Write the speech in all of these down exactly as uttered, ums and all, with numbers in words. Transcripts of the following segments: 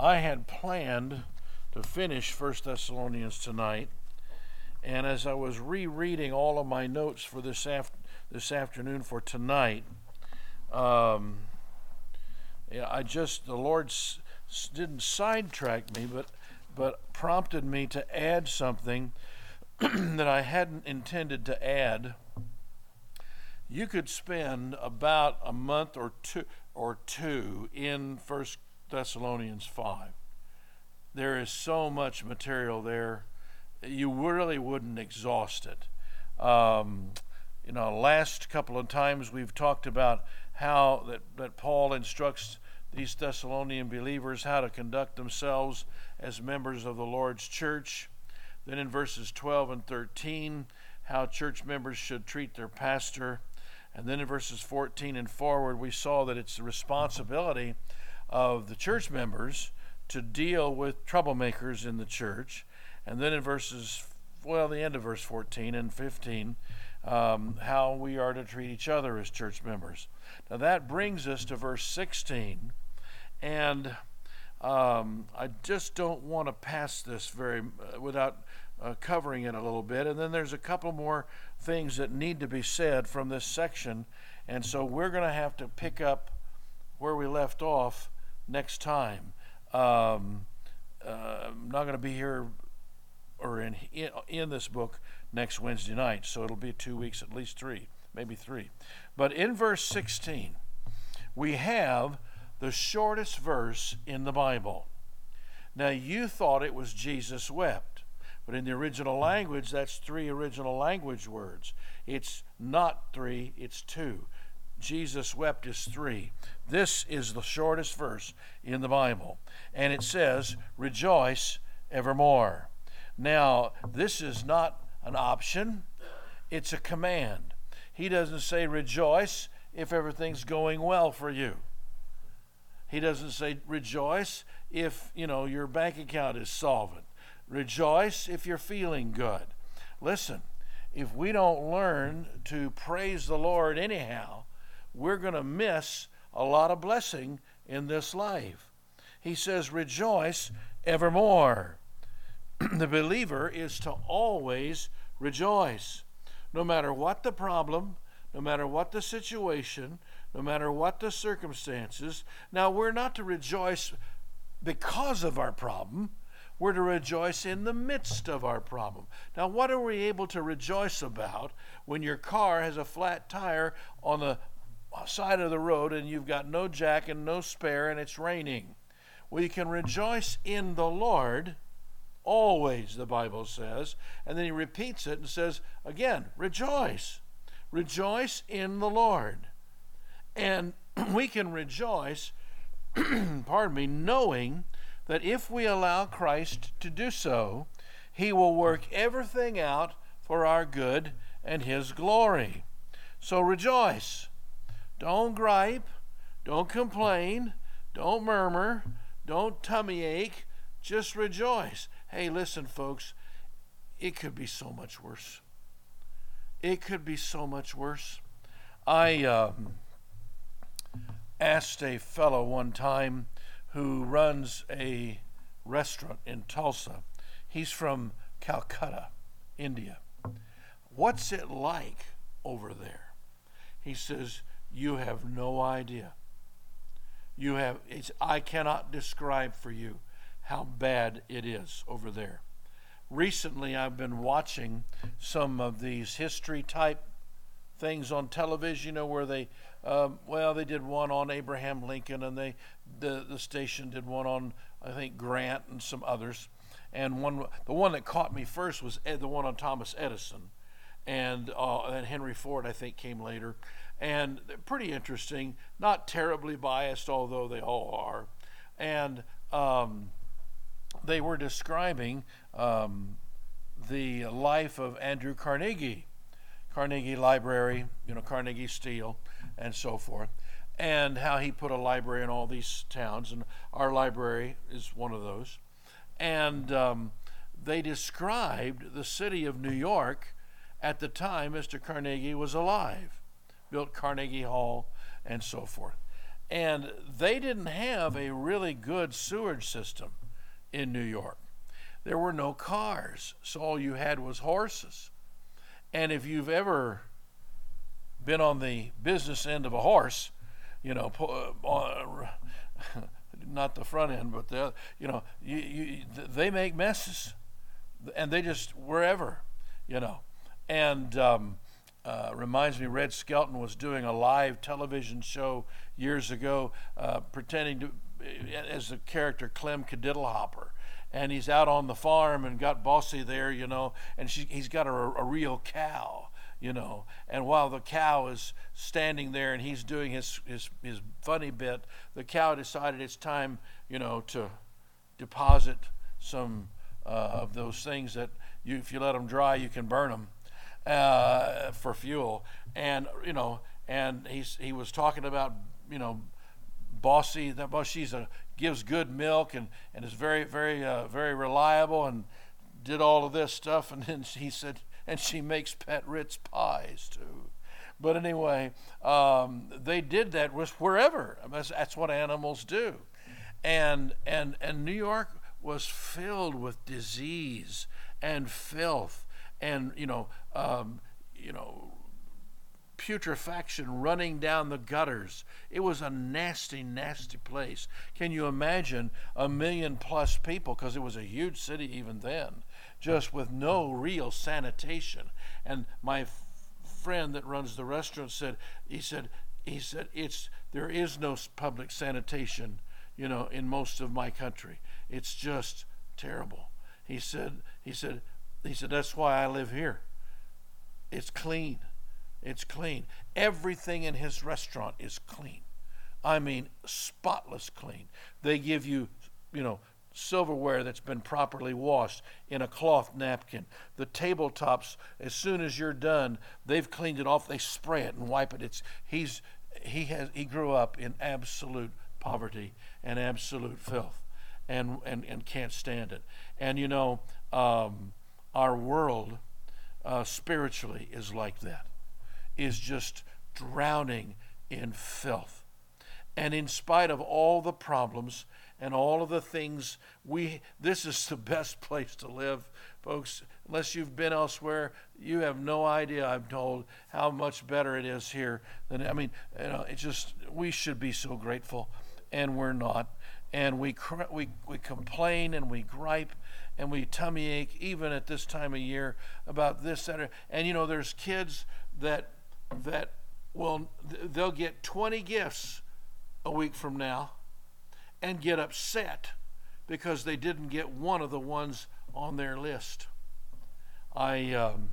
I had planned to finish First Thessalonians tonight, and as I was rereading all of my notes for this af- this afternoon for tonight, um, yeah, I just the Lord s- s- didn't sidetrack me, but but prompted me to add something that I hadn't intended to add. You could spend about a month or two or two in First Thessalonians five. There is so much material there, you really wouldn't exhaust it. Um, you know, last couple of times we've talked about how that, that Paul instructs these Thessalonian believers how to conduct themselves as members of the Lord's church. Then in verses twelve and thirteen, how church members should treat their pastor. And then in verses fourteen and forward, we saw that it's the responsibility of the church members to deal with troublemakers in the church. And then in verses, well, the end of verse fourteen and fifteen, um, how we are to treat each other as church members. Now that brings us to verse sixteen. And um, I just don't want to pass this very uh, without uh, covering it a little bit. And then there's a couple more things that need to be said from this section. And so we're going to have to pick up where we left off next time. Um, uh, I'm not going to be here or in, in in this book next Wednesday night, so it'll be two weeks, at least three, maybe three. But in verse sixteen, we have the shortest verse in the Bible. Now, you thought it was Jesus wept, but in the original language, that's three original language words. It's not three, it's two. Jesus wept is three. This is the shortest verse in the Bible. And it says, rejoice evermore. Now, this is not an option. It's a command. He doesn't say rejoice if everything's going well for you. He doesn't say rejoice if, you know, your bank account is solvent. Rejoice if you're feeling good. Listen, if we don't learn to praise the Lord anyhow, we're going to miss a lot of blessing in this life. He says, rejoice evermore. The believer is to always rejoice. No matter what the problem, no matter what the situation, no matter what the circumstances. Now, we're not to rejoice because of our problem. We're to rejoice in the midst of our problem. Now, what are we able to rejoice about when your car has a flat tire on the side of the road and you've got no jack and no spare and it's raining? Well, you can rejoice in the Lord always, the Bible says. And then he repeats it and says, again, rejoice. Rejoice in the Lord. And we can rejoice, pardon me, knowing that if we allow Christ to do so, he will work everything out for our good and his glory. So rejoice. Don't gripe. Don't complain. Don't murmur. Don't tummy ache. Just rejoice. Hey, listen, folks, it could be so much worse. It could be so much worse. I um, asked a fellow one time who runs a restaurant in Tulsa. He's from Calcutta, India. What's it like over there? He says, you have no idea. You have, it's, I cannot describe for you how bad it is over there. Recently, I've been watching some of these history type things on television, you know, where they, um, well, they did one on Abraham Lincoln, and they, the the station did one on, I think, Grant and some others. And one, the one that caught me first was Ed, the one on Thomas Edison, and uh, and Henry Ford, I think, came later. And they're pretty interesting, not terribly biased, although they all are. And um, they were describing um, the life of Andrew Carnegie, Carnegie Library, you know, Carnegie Steel, and so forth, and how he put a library in all these towns, and our library is one of those. And um, they described the city of New York at the time Mister Carnegie was alive, built Carnegie Hall, and so forth. And they didn't have a really good sewage system in New York. There were no cars, so all you had was horses. And if you've ever been on the business end of a horse, you know, uh, not the front end, but the, you know, you, you, they make messes, and they just wherever, you know. And um, uh, reminds me, Red Skelton was doing a live television show years ago, uh, pretending to as the character Clem Cadiddlehopper, and he's out on the farm and got Bossy there, you know, and she, he's got a, a real cow, you know, and while the cow is standing there and he's doing his, his, his funny bit, the cow decided it's time, you know, to deposit some uh, of those things that you, if you let them dry, you can burn them uh, for fuel. And, you know, and he's, he was talking about, you know, Bossy, that well, she's a gives good milk and, and is very, very, uh, very reliable and did all of this stuff. And then he said, and she makes Pat Ritz pies too. But anyway, um, they did that with wherever. I mean, that's, that's what animals do. And, and, and New York was filled with disease and filth and, you know, um, you know, putrefaction running down the gutters. It was a nasty, nasty place. Can you imagine a million plus people, because it was a huge city even then, just with no real sanitation? And my f- friend that runs the restaurant said, he said, he said, it's there is no public sanitation, you know, in most of my country. It's just terrible. He said, he said, he said, that's why I live here. It's clean. It's clean. Everything in his restaurant is clean. I mean, spotless clean. They give you, you know, silverware that's been properly washed in a cloth napkin. The tabletops, as soon as you're done, they've cleaned it off. They spray it and wipe it. It's he's he has he grew up in absolute poverty and absolute filth, and and and can't stand it. And you know, um, our world uh, spiritually is like that. Is just drowning in filth. And in spite of all the problems and all of the things, we this is the best place to live, folks. Unless you've been elsewhere, you have no idea, I'm told, how much better it is here than, I mean, you know, it's just, we should be so grateful, and we're not. And we we we complain and we gripe and we tummy ache even at this time of year about this, that, or, and you know, there's kids that that will they'll get twenty gifts a week from now and get upset because they didn't get one of the ones on their list. I um,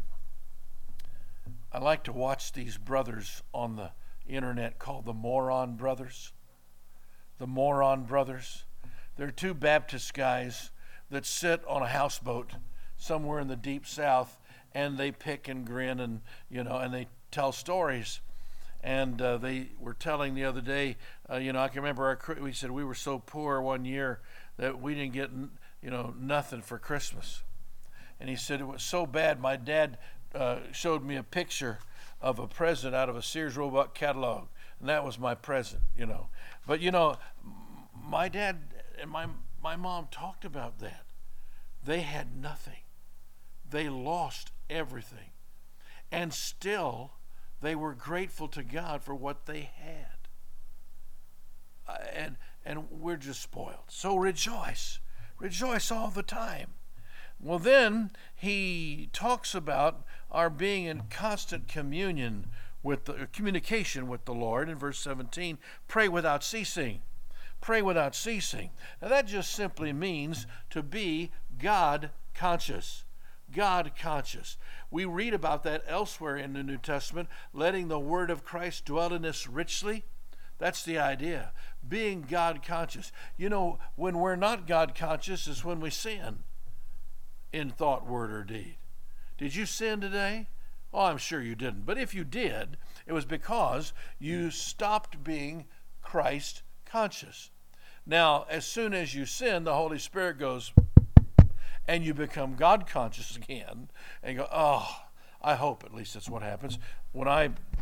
I like to watch these brothers on the internet called the Moron Brothers. The Moron Brothers. They're two Baptist guys that sit on a houseboat somewhere in the deep south, and they pick and grin, and you know, and they tell stories. And uh, they were telling the other day, uh, you know, I can remember our, we said we were so poor one year that we didn't get, you know, nothing for Christmas. And he said it was so bad, my dad uh, showed me a picture of a present out of a Sears Roebuck catalog, and that was my present, you know. But you know, my dad and my my mom talked about that. They had nothing. They lost everything. And still, they were grateful to God for what they had. Uh, and and we're just spoiled. So rejoice. Rejoice all the time. Well, then he talks about our being in constant communion with the communication with the Lord in verse seventeen. Pray without ceasing. Pray without ceasing. Now that just simply means to be God conscious. God conscious. We read about that elsewhere in the New Testament, letting the word of Christ dwell in us richly. That's the idea. Being God conscious. You know, when we're not God conscious is when we sin in thought, word, or deed. Did you sin today? Oh, I'm sure you didn't. But if you did, it was because you stopped being Christ conscious. Now, as soon as you sin, the Holy Spirit goes, and you become God conscious again, and you go, oh, I hope at least that's what happens. When I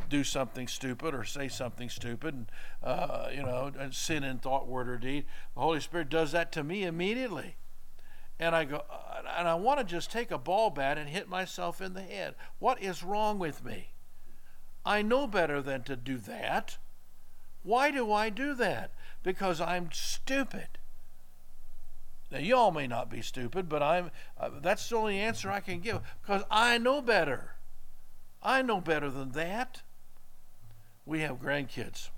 do something stupid or say something stupid, and, uh, you know, and sin in thought, word, or deed. The Holy Spirit does that to me immediately. And I go, and I want to just take a ball bat and hit myself in the head. What is wrong with me? I know better than to do that. Why do I do that? Because I'm stupid. Now, y'all may not be stupid, but I'm. Uh, that's the only answer I can give. Because I know better. I know better than that. We have grandkids.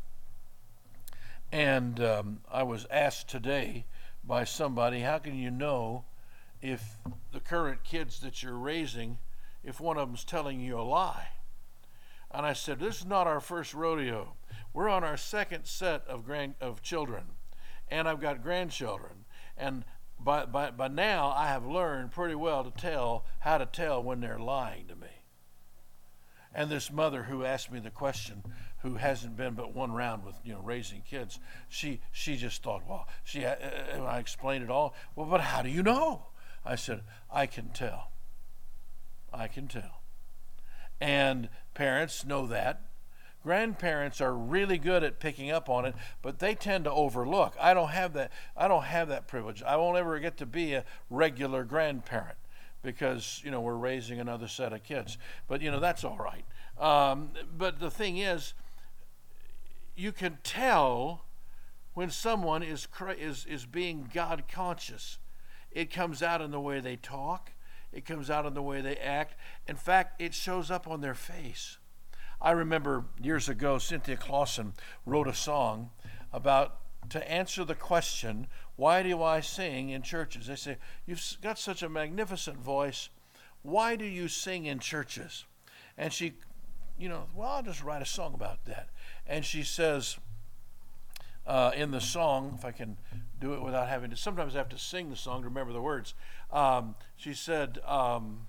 And um, I was asked today by somebody, how can you know if the current kids that you're raising, if one of them's telling you a lie? And I said, this is not our first rodeo. We're on our second set of grand of children, and I've got grandchildren. And by, by, by now, I have learned pretty well to tell how to tell when they're lying to me. And this mother who asked me the question, who hasn't been but one round with, you know, raising kids, she she just thought, well, she uh, I explained it all. Well, but how do you know? I said, I can tell. I can tell. And parents know that. Grandparents are really good at picking up on it, but they tend to overlook. I don't have that. I don't have that privilege. I won't ever get to be a regular grandparent because, you know, we're raising another set of kids. But, you know, that's all right. Um, but the thing is, you can tell when someone is is is being God conscious. It comes out in the way they talk. It comes out in the way they act. In fact, it shows up on their face. I remember years ago, Cynthia Clausen wrote a song about to answer the question, why do I sing in churches? They say, you've got such a magnificent voice. Why do you sing in churches? And she, you know, well, I'll just write a song about that. And she says uh, in the song, if I can do it without having to, sometimes I have to sing the song to remember the words. Um, she said, um,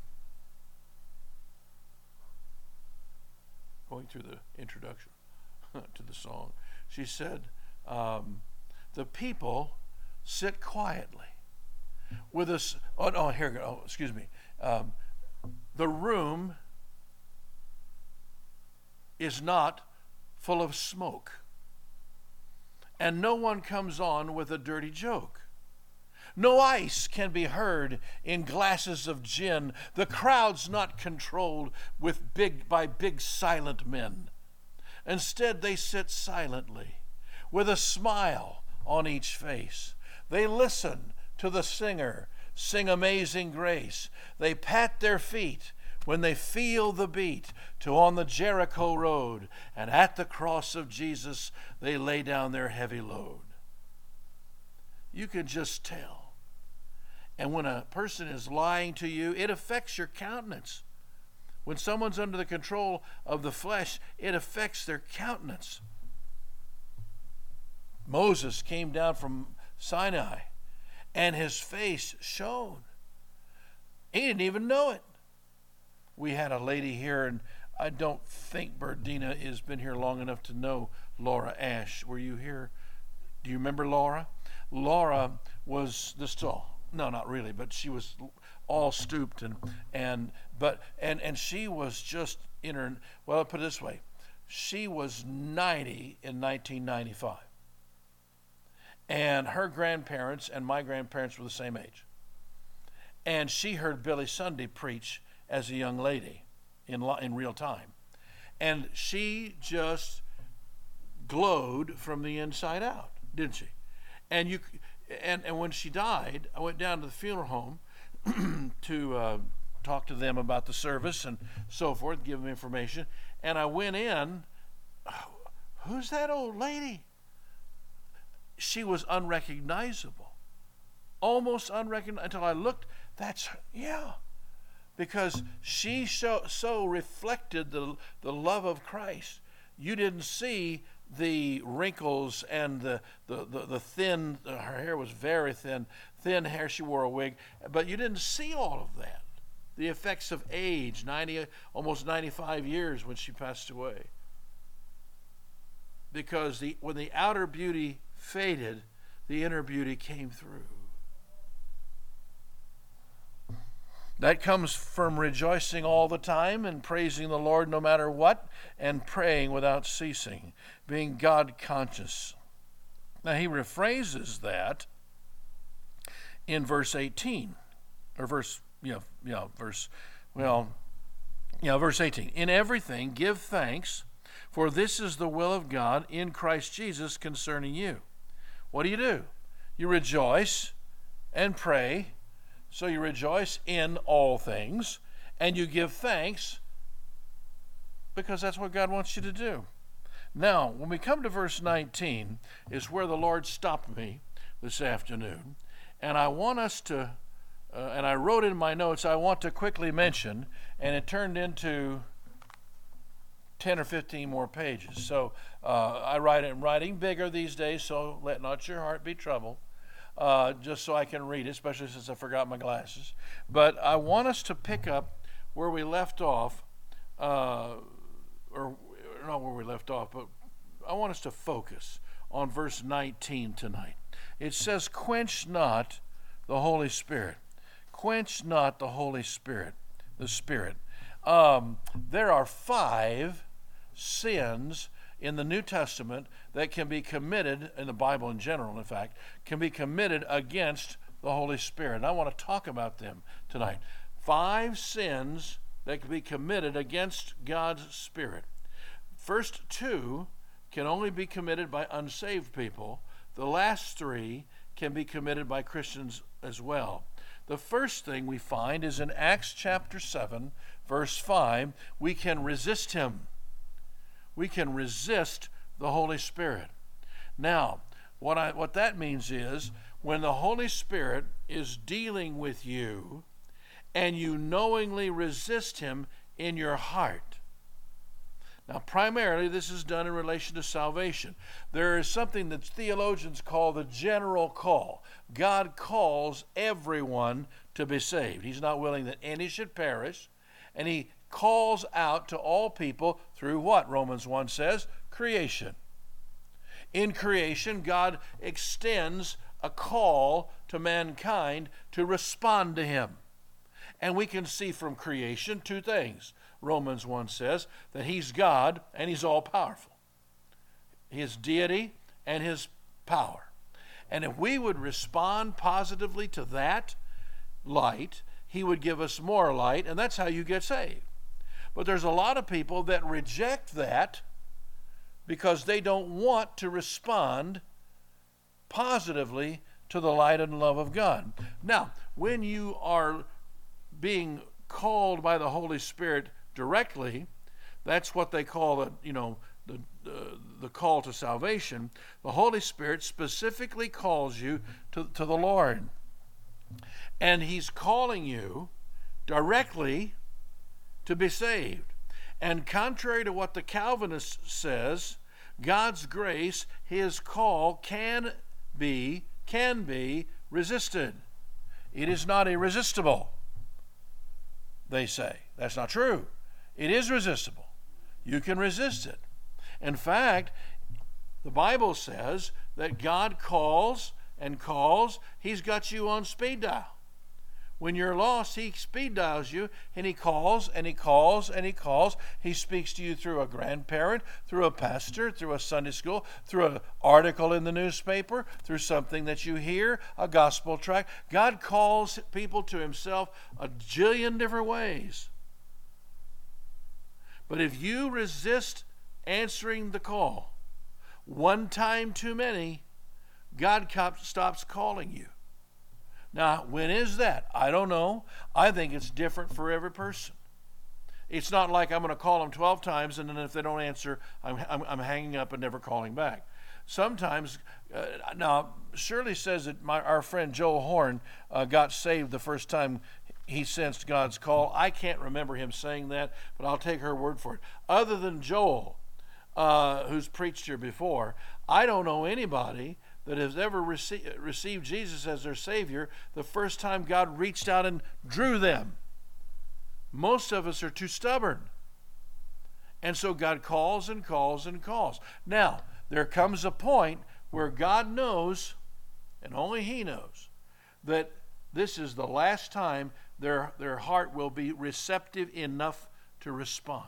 going through the introduction to the song, she said, um, the people sit quietly with us. Oh, no, here, oh, excuse me. Um, the room is not full of smoke, and no one comes on with a dirty joke. No ice can be heard in glasses of gin. The crowd's not controlled with big by big silent men. Instead, they sit silently with a smile on each face. They listen to the singer sing Amazing Grace. They pat their feet when they feel the beat to On the Jericho Road, and at the cross of Jesus they lay down their heavy load. You can just tell. And when a person is lying to you, it affects your countenance. When someone's under the control of the flesh, it affects their countenance. Moses came down from Sinai, and his face shone. He didn't even know it. We had a lady here, and I don't think Berdina has been here long enough to know Laura Ash. Were you here? Do you remember Laura? Laura was this tall. No, not really, but she was all stooped and and but and and she was just in her. Well, I'll put it this way: she was ninety in nineteen ninety-five, and her grandparents and my grandparents were the same age. And she heard Billy Sunday preach as a young lady in in real time, and she just glowed from the inside out, didn't she? And you. And and when she died, I went down to the funeral home to uh, talk to them about the service and so forth, give them information. And I went in, oh, who's that old lady? She was unrecognizable, almost unrecognizable, until I looked, that's her, yeah. Because she so, so reflected the, the love of Christ. You didn't see the wrinkles and the, the, the, the thin, her hair was very thin, thin hair, she wore a wig, but you didn't see all of that. The effects of age, ninety, almost ninety-five years when she passed away. Because the, when the outer beauty faded, the inner beauty came through. That comes from rejoicing all the time and praising the Lord no matter what, and praying without ceasing, being God conscious. Now he rephrases that in verse eighteen, or verse, you know, you know, verse, well, you know, verse eighteen. In everything give thanks, for this is the will of God in Christ Jesus concerning you. What do you do? You rejoice and pray. So you rejoice in all things, and you give thanks because that's what God wants you to do. Now, when we come to verse nineteen, is where the Lord stopped me this afternoon, and I want us to, uh, and I wrote in my notes, I want to quickly mention, and it turned into ten or fifteen more pages. So uh, I write it, I'm writing bigger these days, so let not your heart be troubled. Uh, just so I can read it, especially since I forgot my glasses. But I want us to pick up where we left off, uh, or not where we left off, but I want us to focus on verse nineteen tonight. It says, quench not the Holy Spirit. Quench not the Holy Spirit, the Spirit. Um, there are five sins in the New Testament that can be committed, in the Bible in general, in fact, can be committed against the Holy Spirit. And I want to talk about them tonight. Five sins that can be committed against God's Spirit. First two can only be committed by unsaved people. The last three can be committed by Christians as well. The first thing we find is in Acts chapter seven, verse five, we can resist him. We can resist the Holy Spirit. Now, what I what that means is when the Holy Spirit is dealing with you and you knowingly resist him in your heart. Now, primarily, this is done in relation to salvation. There is something that theologians call the general call. God calls everyone to be saved. He's not willing that any should perish, and he calls out to all people through what Romans one says? Creation. In creation, God extends a call to mankind to respond to him. And we can see from creation two things. Romans one says that he's God and he's all-powerful. His deity and his power. And if we would respond positively to that light, he would give us more light, and that's how you get saved. But there's a lot of people that reject that because they don't want to respond positively to the light and love of God. Now, when you are being called by the Holy Spirit directly, that's what they call the, you know, the, uh, the call to salvation. The Holy Spirit specifically calls you to, to the Lord. And he's calling you directly to be saved. And contrary to what the Calvinist says, God's grace, his call, can be, can be resisted. It is not irresistible, they say. That's not true. It is resistible. You can resist it. In fact, the Bible says that God calls and calls. He's got you on speed dial. When you're lost, he speed dials you, and he calls and he calls and he calls. He speaks to you through a grandparent, through a pastor, through a Sunday school, through an article in the newspaper, through something that you hear, a gospel tract. God calls people to himself a jillion different ways. But if you resist answering the call, one time too many, God stops calling you. Now, when is that? I don't know. I think it's different for every person. It's not like I'm going to call them twelve times, and then if they don't answer, I'm, I'm, I'm hanging up and never calling back. Sometimes, uh, now, Shirley says that my, our friend Joe Horn uh, got saved the first time he sensed God's call. I can't remember him saying that, but I'll take her word for it. Other than Joel, uh, who's preached here before, I don't know anybody that has ever rece- received Jesus as their Savior the first time God reached out and drew them. Most of us are too stubborn. And so God calls and calls and calls. Now, there comes a point where God knows, and only he knows, that this is the last time their, their heart will be receptive enough to respond.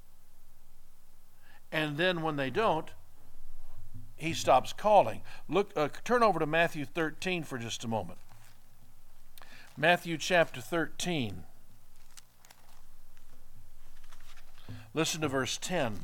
And then when they don't, he stops calling. Look, uh, turn over to Matthew thirteen for just a moment. Matthew chapter thirteen. Listen to verse ten.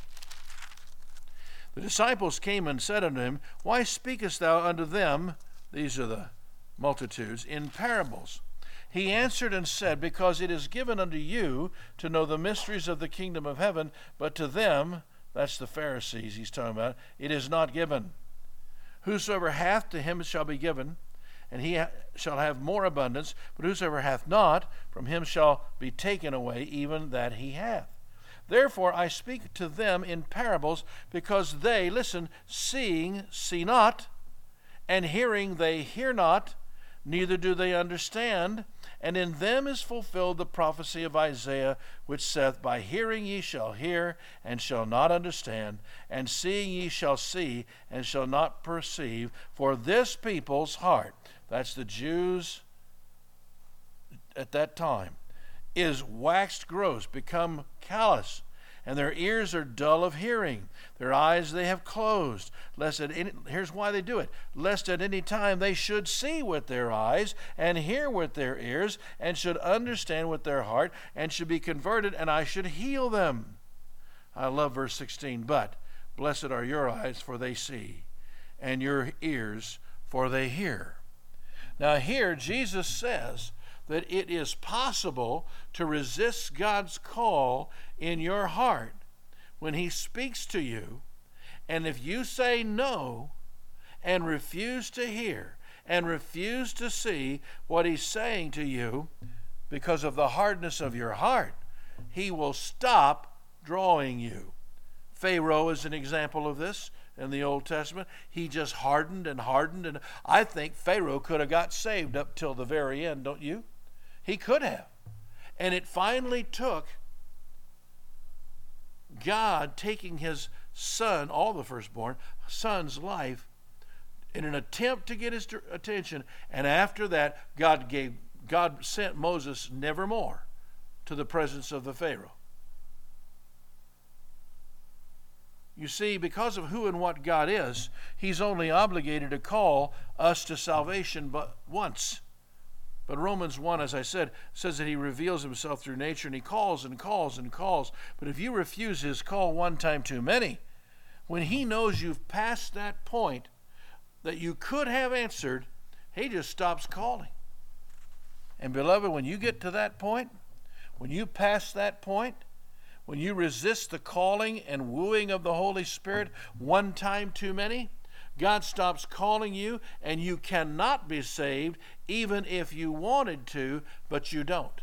The disciples came and said unto him, Why speakest thou unto them, these are the multitudes, in parables? He answered and said, Because it is given unto you to know the mysteries of the kingdom of heaven, but to them, that's the Pharisees he's talking about, it is not given. Whosoever hath, to him shall be given, and he ha- shall have more abundance, but whosoever hath not, from him shall be taken away even that he hath. Therefore I speak to them in parables, because they, listen, seeing see not, and hearing they hear not, neither do they understand. And in them is fulfilled the prophecy of Isaiah, which saith, By hearing ye shall hear, and shall not understand, and seeing ye shall see, and shall not perceive. For this people's heart, that's the Jews at that time, is waxed gross, become callous, and their ears are dull of hearing. Their eyes they have closed, lest at any, here's why they do it, lest at any time they should see with their eyes, and hear with their ears, and should understand with their heart, and should be converted, and I should heal them. I love verse sixteen. But blessed are your eyes, for they see, and your ears, for they hear. Now here Jesus says that it is possible to resist God's call in your heart when he speaks to you, and if you say no and refuse to hear and refuse to see what he's saying to you because of the hardness of your heart, he will stop drawing you. Pharaoh is an example of this in the Old Testament. He just hardened and hardened, and I think Pharaoh could have got saved up till the very end, don't you? He could have. And it finally took God taking his son, all the firstborn, son's life, in an attempt to get his attention. And after that, God gave, God sent Moses nevermore to the presence of the Pharaoh. You see, because of who and what God is, he's only obligated to call us to salvation but once. But Romans one, as I said, says that he reveals himself through nature, and he calls and calls and calls. But if you refuse his call one time too many, when he knows you've passed that point that you could have answered, he just stops calling. And beloved, when you get to that point, when you pass that point, when you resist the calling and wooing of the Holy Spirit one time too many, God stops calling you, and you cannot be saved even if you wanted to, but you don't.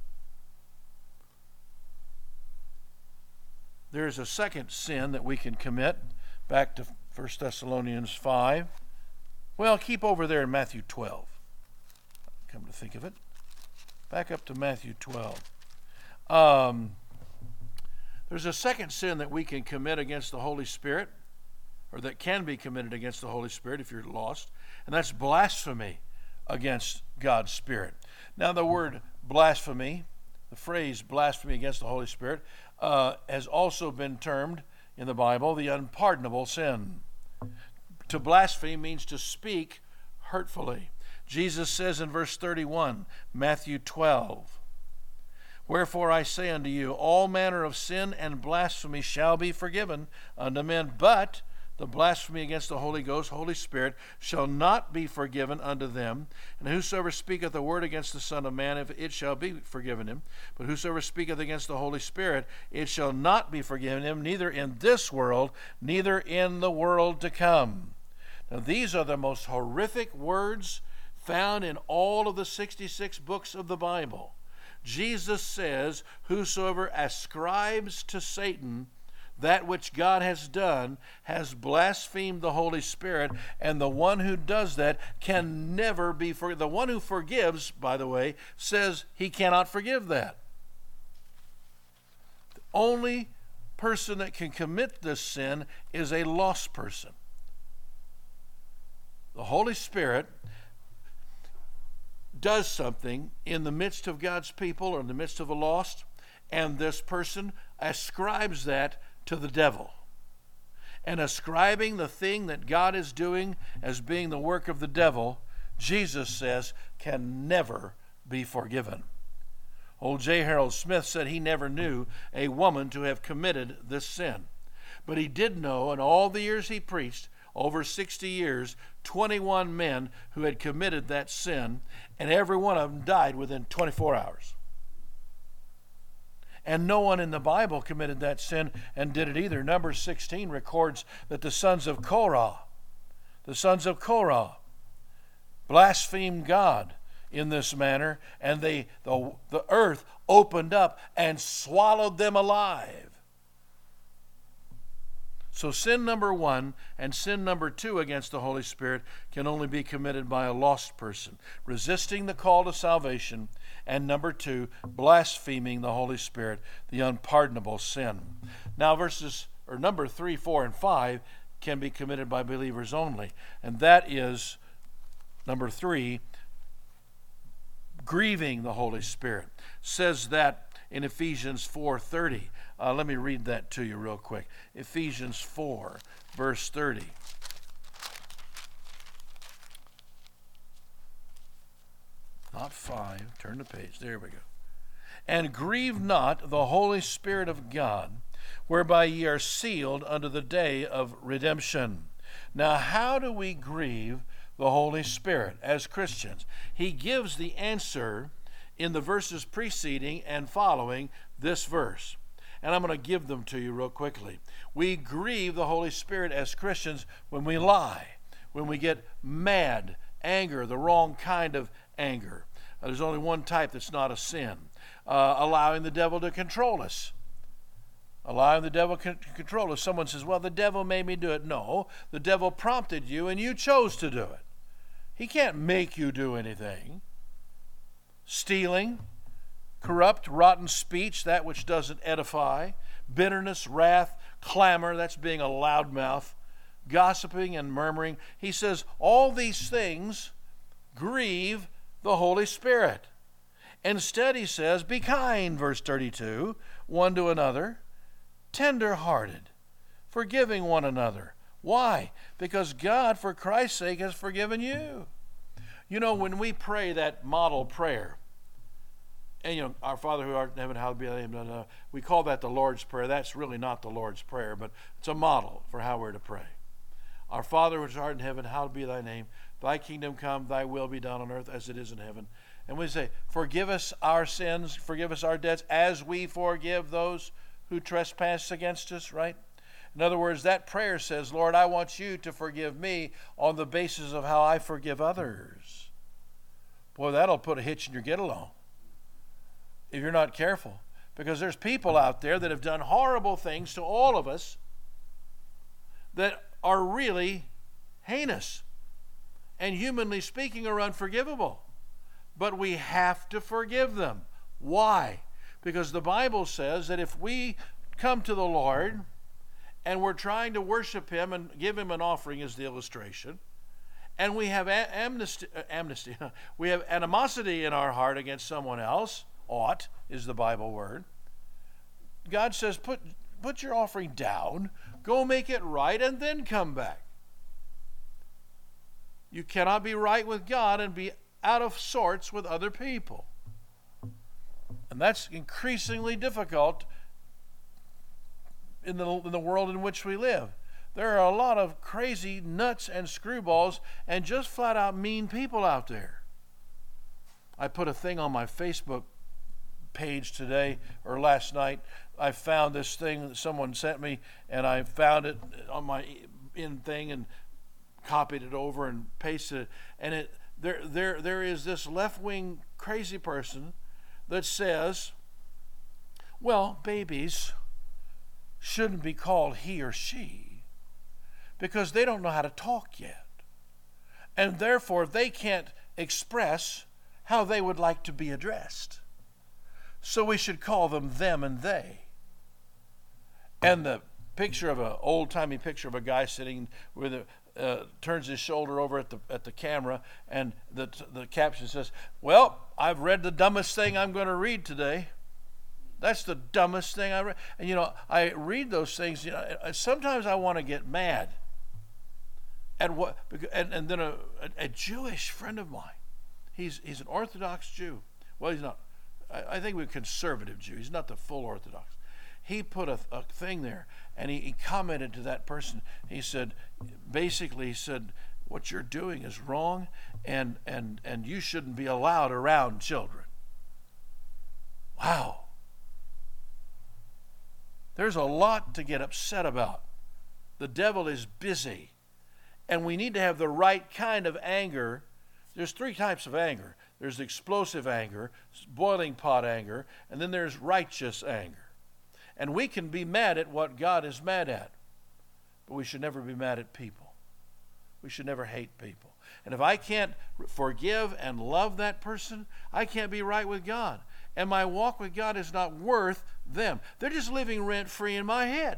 There's a second sin that we can commit. Back to First Thessalonians five. Well, keep over there in Matthew twelve. Come to think of it. Back up to Matthew twelve. Um, there's a second sin that we can commit against the Holy Spirit, or that can be committed against the Holy Spirit if you're lost, and that's blasphemy against God's Spirit. Now, the word blasphemy, the phrase blasphemy against the Holy Spirit, uh, has also been termed in the Bible the unpardonable sin. To blaspheme means to speak hurtfully. Jesus says in verse thirty-one, Matthew twelve, Wherefore I say unto you, all manner of sin and blasphemy shall be forgiven unto men, but the blasphemy against the Holy Ghost, Holy Spirit, shall not be forgiven unto them. And whosoever speaketh a word against the Son of Man, if it shall be forgiven him. But whosoever speaketh against the Holy Spirit, it shall not be forgiven him, neither in this world, neither in the world to come. Now these are the most horrific words found in all of the sixty-six books of the Bible. Jesus says, whosoever ascribes to Satan that which God has done has blasphemed the Holy Spirit, and the one who does that can never be forgiven. The one who forgives, by the way, says he cannot forgive that. The only person that can commit this sin is a lost person. The Holy Spirit does something in the midst of God's people or in the midst of the lost, and this person ascribes that to the devil. And ascribing the thing that God is doing as being the work of the devil, Jesus says, can never be forgiven. Old J. Harold Smith said he never knew a woman to have committed this sin. But he did know, in all the years he preached, over sixty years, twenty-one men who had committed that sin, and every one of them died within twenty-four hours. And no one in the Bible committed that sin and did it either. Numbers sixteen records that the sons of Korah, the sons of Korah, blasphemed God in this manner, and they, the, the earth opened up and swallowed them alive. So sin number one and sin number two against the Holy Spirit can only be committed by a lost person, resisting the call to salvation, and number two, blaspheming the Holy Spirit, the unpardonable sin. Now verses, or number three, four, and five can be committed by believers only, and that is, number three, grieving the Holy Spirit. It says that in Ephesians four thirty. Uh, let me read that to you real quick. Ephesians four, verse thirty. Not five. Turn the page. There we go. And grieve not the Holy Spirit of God, whereby ye are sealed unto the day of redemption. Now, how do we grieve the Holy Spirit as Christians? He gives the answer in the verses preceding and following this verse. And I'm going to give them to you real quickly. We grieve the Holy Spirit as Christians when we lie, when we get mad, anger, the wrong kind of anger. Uh, there's only one type that's not a sin. Uh, allowing the devil to control us. Allowing the devil to control us. Someone says, well, the devil made me do it. No, the devil prompted you and you chose to do it. He can't make you do anything. Stealing, corrupt, rotten speech, that which doesn't edify, bitterness, wrath, clamor, that's being a loudmouth, gossiping and murmuring. He says all these things grieve the Holy Spirit. Instead, he says, be kind, verse thirty-two, one to another, tender-hearted, forgiving one another. Why? Because God, for Christ's sake, has forgiven you. You know, when we pray that model prayer, and, you know, our Father who art in heaven, hallowed be thy name. Blah, blah, blah. We call that the Lord's Prayer. That's really not the Lord's Prayer, but it's a model for how we're to pray. Our Father which art in heaven, hallowed be thy name. Thy kingdom come, thy will be done on earth as it is in heaven. And we say, forgive us our sins, forgive us our debts, as we forgive those who trespass against us, right? In other words, that prayer says, Lord, I want you to forgive me on the basis of how I forgive others. Boy, that'll put a hitch in your get-along if you're not careful. Because there's people out there that have done horrible things to all of us that are really heinous and, humanly speaking, are unforgivable. But we have to forgive them. Why? Because the Bible says that if we come to the Lord and we're trying to worship Him and give Him an offering, as the illustration, and we have a- amnesty, uh, amnesty we have animosity in our heart against someone else, ought is the Bible word, God says, put, put your offering down, go make it right, and then come back. You cannot be right with God and be out of sorts with other people. And that's increasingly difficult in the, in the world in which we live. There are a lot of crazy nuts and screwballs and just flat out mean people out there. I put a thing on my Facebook page today or last night. I found this thing that someone sent me, and I found it on my in thing and copied it over and pasted it. And it there there there is this left-wing crazy person that says, well, babies shouldn't be called he or she because they don't know how to talk yet, and therefore they can't express how they would like to be addressed. So we should call them them and they. And the picture of a old-timey picture of a guy sitting with a, uh, turns his shoulder over at the at the camera, and the the caption says, "Well, I've read the dumbest thing I'm going to read today." That's the dumbest thing I read. And you know, I read those things. You know, sometimes I want to get mad at what. And, and then a, a, a Jewish friend of mine, he's he's an Orthodox Jew. Well, he's not. I, I think we're a conservative Jew. He's not the full Orthodox. He put a, a thing there, and he, he commented to that person. He said, basically, he said, what you're doing is wrong, and and and you shouldn't be allowed around children. Wow. There's a lot to get upset about. The devil is busy, and we need to have the right kind of anger. There's three types of anger. There's explosive anger, boiling pot anger, and then there's righteous anger. And we can be mad at what God is mad at, but we should never be mad at people. We should never hate people. And if I can't forgive and love that person, I can't be right with God. And my walk with God is not worth them. They're just living rent-free in my head.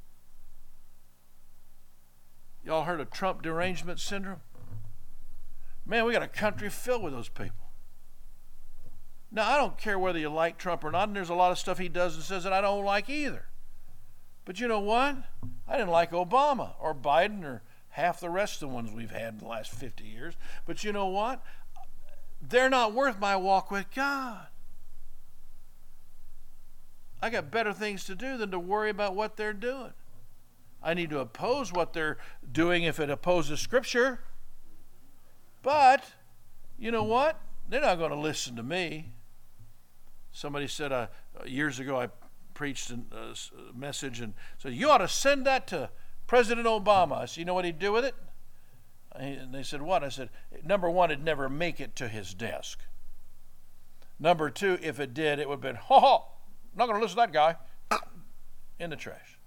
Y'all heard of Trump derangement syndrome? Man, we got a country filled with those people. Now, I don't care whether you like Trump or not, and there's a lot of stuff he does and says that I don't like either. But you know what? I didn't like Obama or Biden or half the rest of the ones we've had in the last fifty years. But you know what? They're not worth my walk with God. I got better things to do than to worry about what they're doing. I need to oppose what they're doing if it opposes Scripture. But, you know what? They're not going to listen to me. Somebody said uh, years ago I preached a message and said, you ought to send that to President Obama. I said, you know what he'd do with it? And they said, what? I said, number one, it'd never make it to his desk. Number two, if it did, it would have been, ho ho, not going to listen to that guy, in the trash.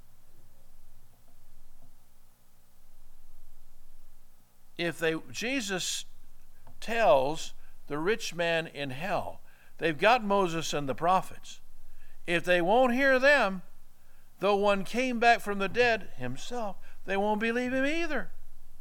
If they, Jesus tells the rich man in hell, they've got Moses and the prophets. If they won't hear them, though one came back from the dead himself, they won't believe him either.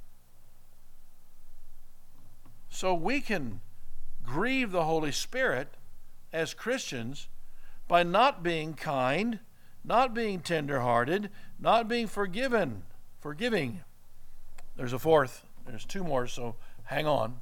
So we can grieve the Holy Spirit as Christians by not being kind, not being tender-hearted, not being forgiven, forgiving. There's a fourth. There's two more, so hang on.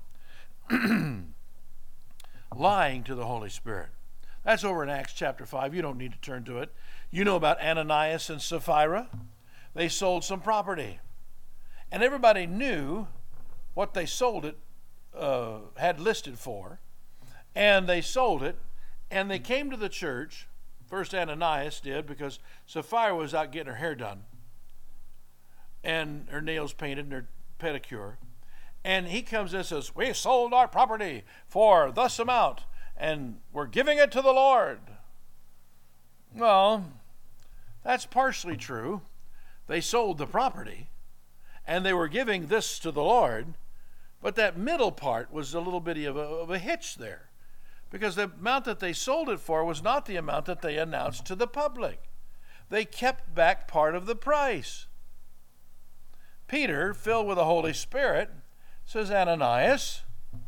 Lying to the Holy Spirit. That's over in Acts chapter five. You don't need to turn to it. You know about Ananias and Sapphira. They sold some property. And everybody knew what they sold it, uh, had listed for. And they sold it. And they came to the church. First Ananias did, because Sapphira was out getting her hair done. And her nails painted and her pedicure. And he comes in and says, we sold our property for thus amount, and we're giving it to the Lord. Well, that's partially true. They sold the property, and they were giving this to the Lord, but that middle part was a little bit of a, of a hitch there, because the amount that they sold it for was not the amount that they announced to the public. They kept back part of the price. Peter, filled with the Holy Spirit, says, Ananias,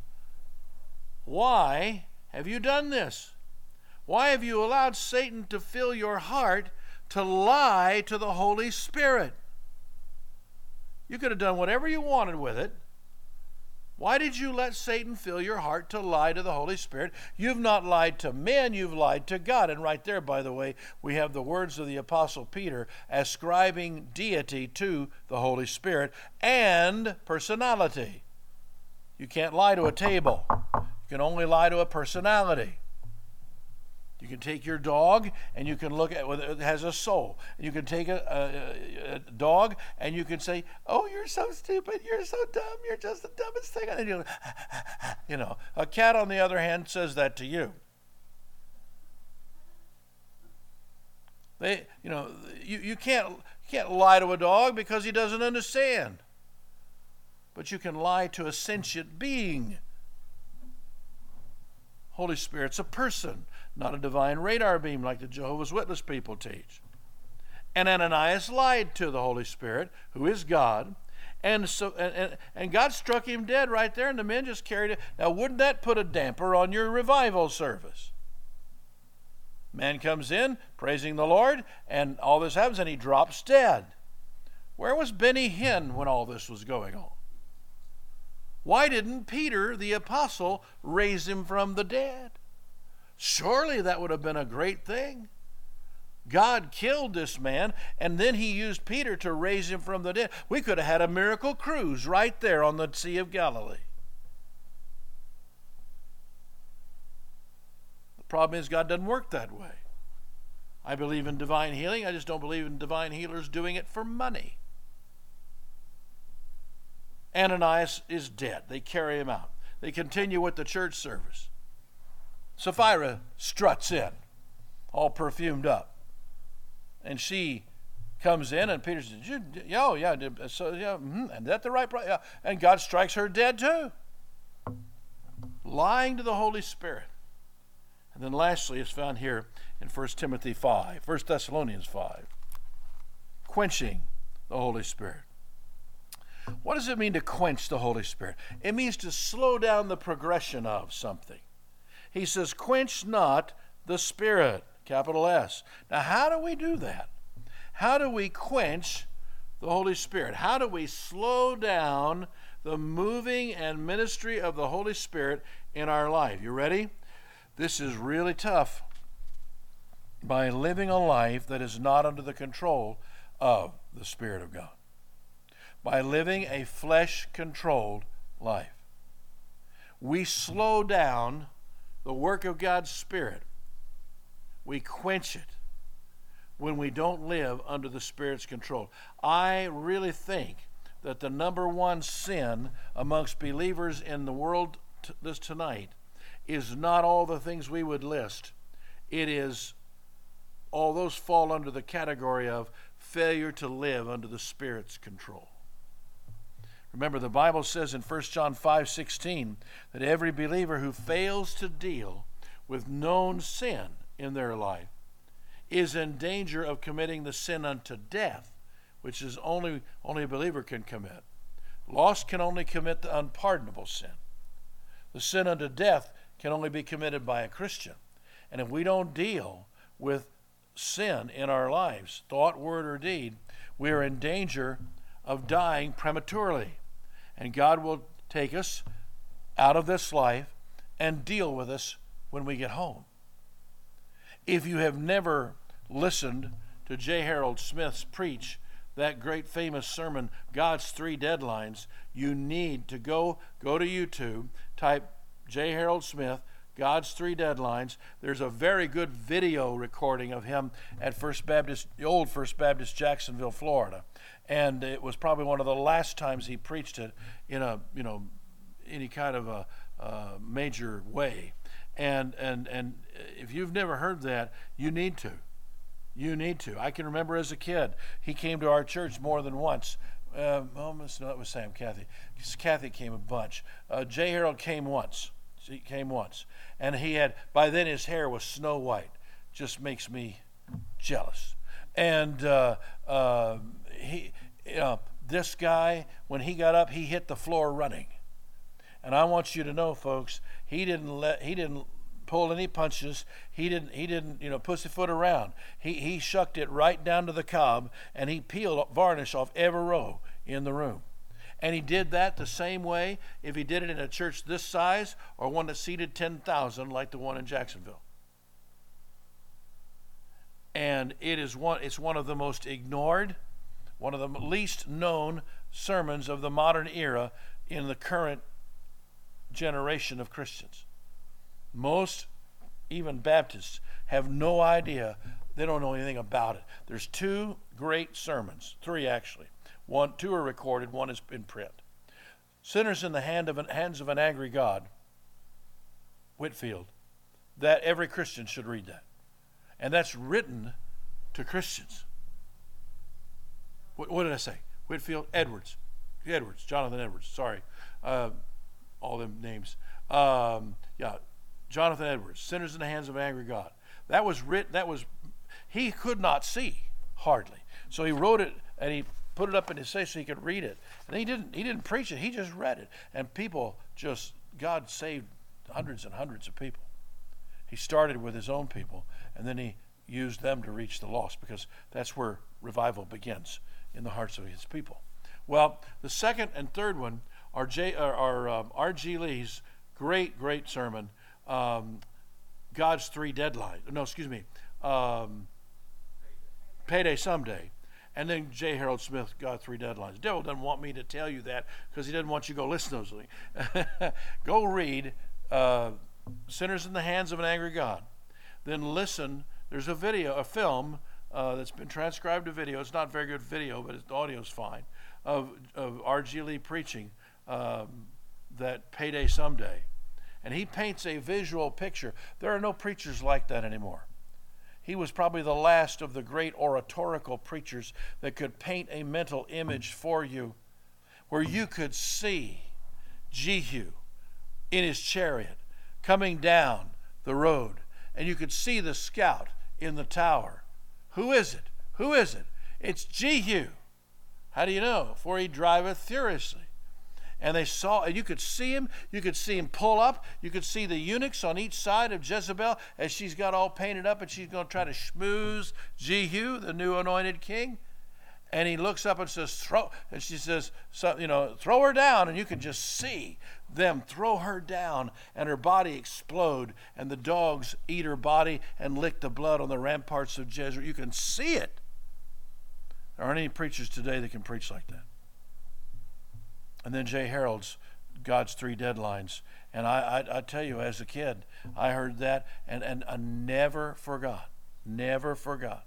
why have you done this? Why have you allowed Satan to fill your heart to lie to the Holy Spirit? You could have done whatever you wanted with it. Why did you let Satan fill your heart to lie to the Holy Spirit? You've not lied to men, you've lied to God. And right there, by the way, we have the words of the Apostle Peter ascribing deity to the Holy Spirit and personality. You can't lie to a table. You can only lie to a personality. You can take your dog and you can look at it, it has a soul. You can take a, a, a dog and you can say, oh, you're so stupid, you're so dumb, you're just the dumbest thing. And you, you know, a cat, on the other hand, says that to you. They, you know, you, you can't you can't lie to a dog because he doesn't understand. But you can lie to a sentient being. Holy Spirit's a person, not a divine radar beam like the Jehovah's Witness people teach. And Ananias lied to the Holy Spirit, who is God, And so, and, and, and God struck him dead right there, and the men just carried it. Now, wouldn't that put a damper on your revival service? Man comes in, praising the Lord, and all this happens, and he drops dead. Where was Benny Hinn when all this was going on? Why didn't Peter, the apostle, raise him from the dead? Surely that would have been a great thing. God killed this man, and then he used Peter to raise him from the dead. We could have had a miracle cruise right there on the Sea of Galilee. The problem is God doesn't work that way. I believe in divine healing. I just don't believe in divine healers doing it for money. Ananias is dead. They carry him out. They continue with the church service. Sapphira struts in, all perfumed up. And she comes in, and Peter says, "Yo, yeah, so yeah, mm, and that the right price?" Yeah. And God strikes her dead too, lying to the Holy Spirit. And then lastly, it's found here in First Timothy five, First Thessalonians five, quenching the Holy Spirit. What does it mean to quench the Holy Spirit? It means to slow down the progression of something. He says, "Quench not the Spirit." Capital S. Now, how do we do that? How do we quench the Holy Spirit? How do we slow down the moving and ministry of the Holy Spirit in our life? You ready? This is really tough. By living a life that is not under the control of the Spirit of God. By living a flesh-controlled life. We slow down the work of God's Spirit. We quench it when we don't live under the Spirit's control. I really think that the number one sin amongst believers in the world t- this tonight is not all the things we would list. It is, all those fall under the category of failure to live under the Spirit's control. Remember, the Bible says in First John five sixteen that every believer who fails to deal with known sin in their life is in danger of committing the sin unto death, which is only only a believer can commit. Lost can only commit the unpardonable sin. The sin unto death can only be committed by a Christian. And if we don't deal with sin in our lives, thought, word, or deed, we are in danger of dying prematurely. And God will take us out of this life and deal with us when we get home. If you have never listened to J. Harold Smith's preach that great famous sermon, God's Three Deadlines, you need to go go to YouTube, type J. Harold Smith, God's Three Deadlines. There's a very good video recording of him at First Baptist, the old First Baptist, Jacksonville, Florida. And it was probably one of the last times he preached it in a, you know, any kind of a uh, major way. And and and if you've never heard that, you need to. You need to. I can remember as a kid, he came to our church more than once. Uh, oh, no, it was Sam, Kathy. Kathy came a bunch. Uh, J. Harold came once. He came once. And he had, by then his hair was snow white. Just makes me jealous. And uh, uh, he, uh, this guy, when he got up, he hit the floor running. And I want you to know, folks, he didn't let he didn't pull any punches. He didn't he didn't you know pussyfoot around. He he shucked it right down to the cob, and he peeled varnish off every row in the room. And he did that the same way if he did it in a church this size or one that seated ten thousand like the one in Jacksonville. And it is one it's one of the most ignored, one of the least known sermons of the modern era in the current generation of Christians. Most, even Baptists, have no idea. They don't know anything about it. There's two great sermons, three actually. One, two are recorded, one is in print. Sinners in the hand of an, hands of an angry God, Whitefield. That every Christian should read that. And that's written to Christians. What, what did I say? Whitefield? Edwards. Edwards. Jonathan Edwards. Sorry. Uh, all them names. Um, yeah, Jonathan Edwards, Sinners in the Hands of an Angry God. That was written, that was, he could not see, hardly. So he wrote it, and he put it up in his face so he could read it. And he didn't he didn't preach it, he just read it. And people just, God saved hundreds and hundreds of people. He started with his own people, and then he used them to reach the lost, because that's where revival begins, in the hearts of his people. Well, the second and third one are, J, are, are um, R G Lee's great, great sermon, um, God's Three Deadlines. No, excuse me, um, Payday Someday. And then J. Harold Smith, God's Three Deadlines. The devil doesn't want me to tell you that, because he doesn't want you to go listen to those things. Go read uh, Sinners in the Hands of an Angry God. Then listen. There's a video, a film uh, that's been transcribed to video. It's not very good video, but the audio's fine, of, of R G Lee preaching um, that Payday Someday. And he paints a visual picture. There are no preachers like that anymore. He was probably the last of the great oratorical preachers that could paint a mental image for you where you could see Jehu in his chariot coming down the road, and you could see the scout in the tower. Who is it? Who is it? It's Jehu. How do you know? For he driveth furiously. And they saw, and you could see him, you could see him pull up, you could see the eunuchs on each side of Jezebel as she's got all painted up and she's going to try to schmooze Jehu, the new anointed king. And he looks up and says, throw, and she says, so, you know, throw her down. And you can just see them throw her down and her body explode, and the dogs eat her body and lick the blood on the ramparts of Jezreel. You can see it. There aren't any preachers today that can preach like that. And then J. Harold's God's Three Deadlines. And I, I, I tell you, as a kid, I heard that and, and I never forgot. Never forgot.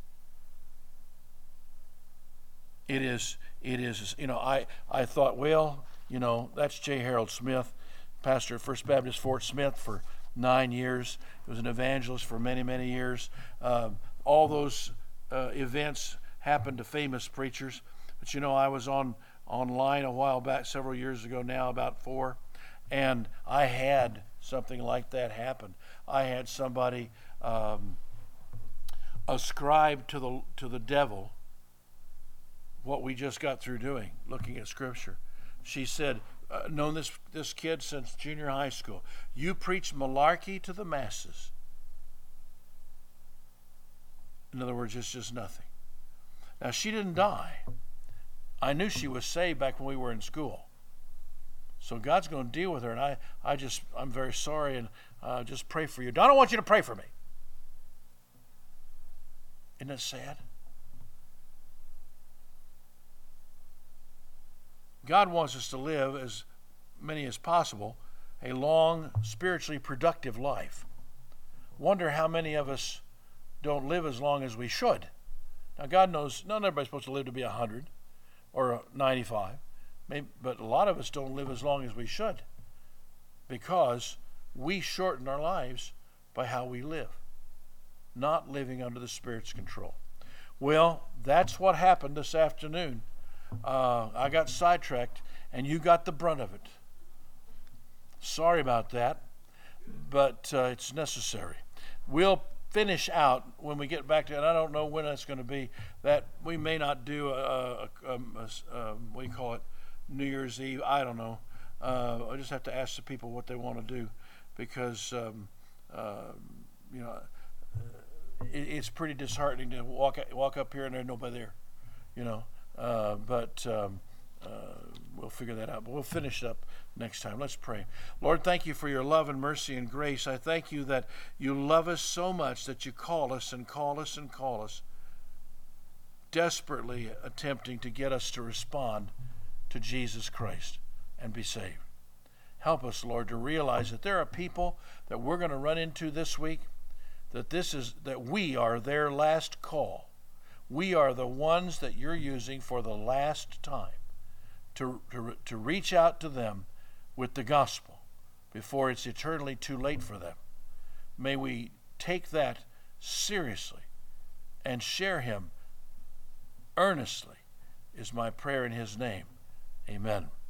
It is, it is, you know, I, I thought, well, you know, that's J. Harold Smith, pastor at First Baptist Fort Smith for nine years. He was an evangelist for many, many years. Um, all those uh, events happened to famous preachers. But, you know, I was on online a while back, several years ago now, about four, and I had something like that happen. I had somebody um, ascribe to the to the devil what we just got through doing, looking at Scripture. She said, uh, known this this kid since junior high school. You preach malarkey to the masses. In other words, it's just nothing. Now, she didn't die. I knew she was saved back when we were in school. So God's going to deal with her, and I, I just, I'm very sorry, and uh, just pray for you. Don, I want you to pray for me. Isn't that sad? God wants us to live, as many as possible, a long, spiritually productive life. Wonder how many of us don't live as long as we should. Now, God knows not everybody's supposed to live to be one hundred. Or ninety-five, maybe, but a lot of us don't live as long as we should, because we shorten our lives by how we live, not living under the Spirit's control. Well, that's what happened this afternoon. Uh, I got sidetracked, and you got the brunt of it. Sorry about that, but uh, it's necessary. We'll finish out when we get back to, and I don't know when that's going to be, that we may not do a, a, a, a, a what do you call it, New Year's Eve, I don't know. Uh, I just have to ask the people what they want to do, because um, uh, you know, it, it's pretty disheartening to walk walk up here and there's nobody there, you know. Uh, but um, uh, we'll figure that out. But we'll finish it up next time. Let's pray. Lord, thank you for your love and mercy and grace. I thank you that you love us so much that you call us and call us and call us, desperately attempting to get us to respond to Jesus Christ and be saved. Help us, Lord, to realize that there are people that we're going to run into this week, that this is that we are their last call. We are the ones that you're using for the last time to, to, to reach out to them with the gospel before it's eternally too late for them. May we take that seriously and share him earnestly, is my prayer in his name. Amen.